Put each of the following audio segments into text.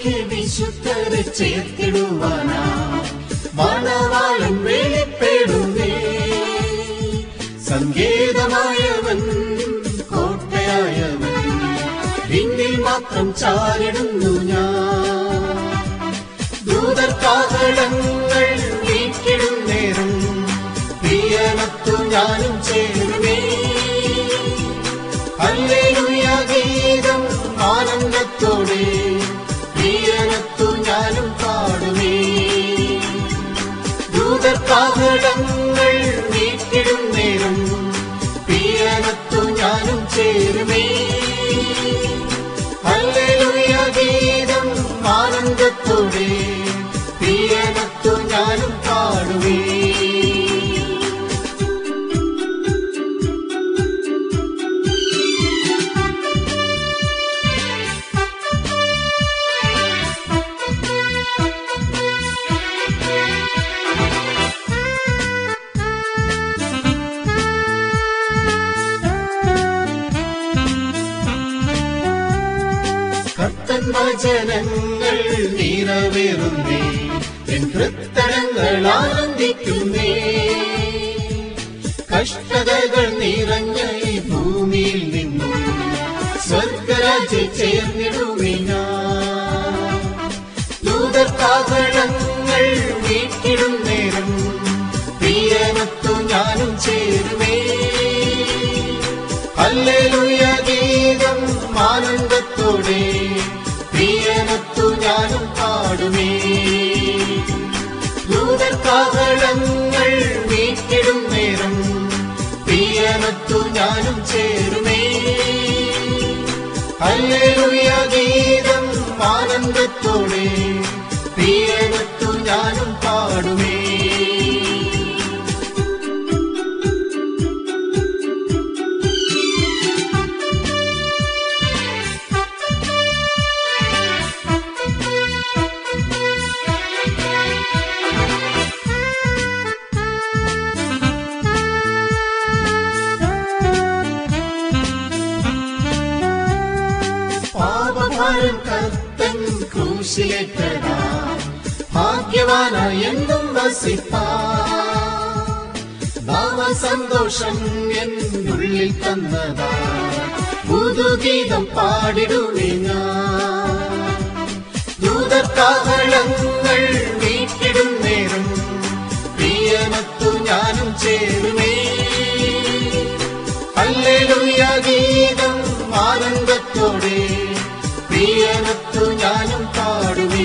സഭയ്ക്ക് വിശുദ്ധരെ ചേർത്തിടുവാനാ മണവാളൻ വെളിപ്പെടുന്നേ. സങ്കേതമായവൻ കോട്ടയായവൻ പിന്നിൽ മാത്രം ചാരിടുന്നു ഞാൻ. ദൂതർക്കാഹളങ്ങൾ വീട്ടിടും നേരം പ്രിയനത്തു ഞാനും ചേരുമേ. ഹല്ലേലൂയ ഗീതം ആനന്ദത്തോടെ പ്രിയനത്തു ഞാനും പാടുമേ. ദൂതർക്കാഹളങ്ങൾ വീട്ടിടും നേരം പ്രിയനത്തു ഞാനും ചേരുമേ. ഹല്ലേലൂയ ഗീതം ആനന്ദത്തോടെ പ്രിയനത്തു ഞാനും പാടുമേ. വചനങ്ങൾ നിറവേറുന്നേ, എൻ ഹൃത്തടങ്ങൾ ആനന്ദിക്കുന്നേ. കഷ്ടതകൾ നിറഞ്ഞ ഈ ഭൂമിയിൽ നിന്നും സ്വർഗരാജ്യം ചേർന്നിടുമേ ഞാൻ. ദൂതർക്കാഹളങ്ങൾ വീട്ടിടും നേരം പ്രിയനത്തു ഞാനും ചേരുമേ. ഹല്ലേലൂയ ഗീതം ആനന്ദത്തോടെ പ്രിയനത്തു ഞാനും പാടുമേ. ദൂതർക്കാഹളങ്ങൾ വീട്ടിടും നേരം പ്രിയനത്തു ഞാനും ചേരുമേ. ഹല്ലേലൂയ ഗീതം ആനന്ദത്തോടെ പ്രിയനത്തു ഞാനും പാടുമേ. പാപഭാരം കർത്തൻ ക്രൂശിലേറ്റതാ, ഭാഗ്യവാനായി എന്നും വസിപ്പാൻ. ഭാവസന്തോഷം എന്നുള്ളിൽ തന്നതാ, പുതുഗീതം പാടിടുമേ ഞാൻ. ദൂതർക്കാഹളങ്ങൾ വീട്ടിടും നേരം പ്രിയനത്തു ഞാനും ചേരുമേ. ഹല്ലേലൂയ ഗീതം ആനന്ദത്തോടെ പ്രിയനത്തു ഞാനും പാടുമേ.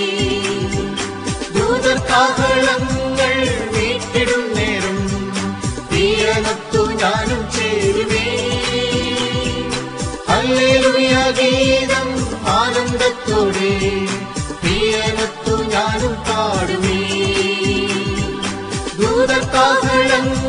ദൂതർക്കാഹളങ്ങൾ വീട്ടിടും നേരം പ്രിയനത്തു ഞാനും ചേരുമേ. ഹല്ലേലൂയ ഗീതം ആനന്ദത്തോടെ പ്രിയനത്തു ഞാനും പാടുമേ. ദൂതർക്കാഹളങ്ങൾ